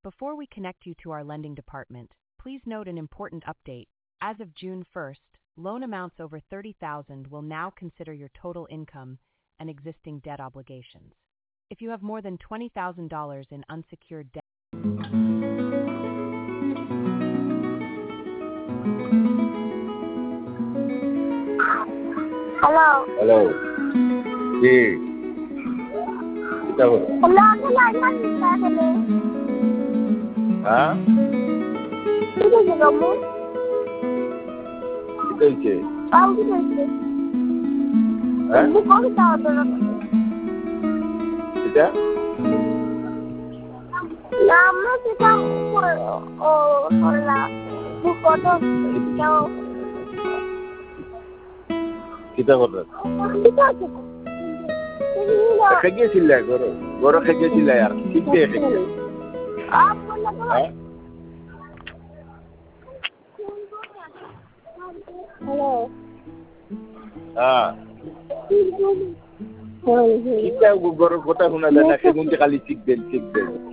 Before we connect you to our lending department, please note an important update. As of June 1st, loan amounts over $30,000 will now consider your total income and existing debt obligations. If you have more than $20,000 in unsecured debt. Hello. Hello. Sí. Kita ho. Hello, hello. Ha? Kita kamu? Kita je. Tahu kita. Ha? Bukan tahu dulu. Kita? Nama kita hola. Bukan tahu. Kita korang. Kita je. Kerja sila korang. Korang kerja sila ya. Kita kerja. Apa nak? Ha? Hello. Ha. Kita korang kota huna dana kemunti kali sikbel.